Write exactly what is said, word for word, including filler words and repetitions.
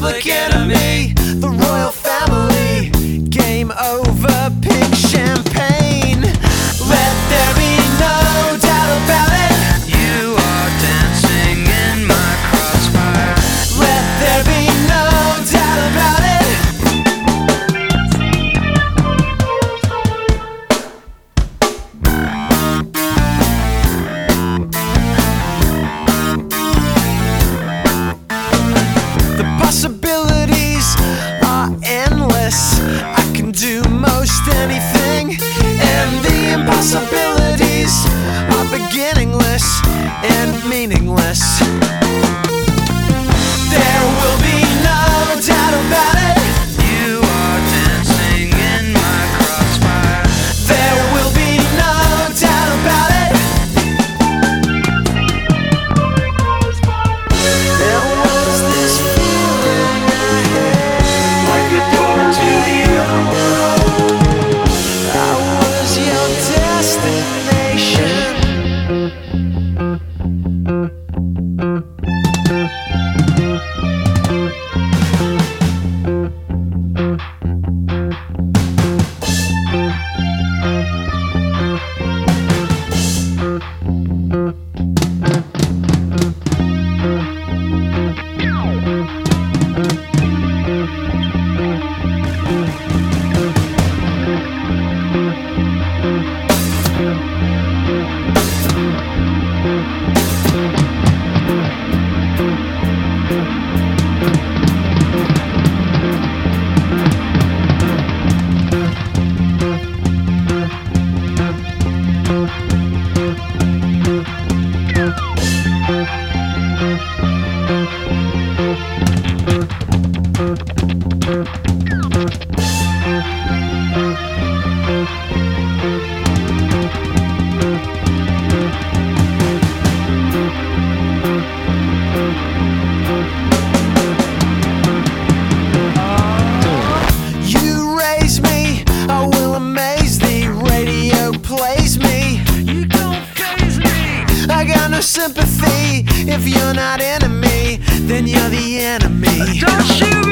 Public Enemy, the royal family. Game over, pink champagne. Let there be no doubt about it. You are dancing in my crossfire. Let there be no doubt about it. The possibilities are endless. I can do most anything, and the impossibilities are beginningless and meaningless. There will be no doubt about it. You are dancing in my crossfire. There will be no doubt about it. There was this feeling I had, Like a door to the other world. I was your destination. You raise me, I will amaze thee. Radio plays me, You don't faze me. I got no sympathy. If you're not enemy, then you're the enemy. Don't shoot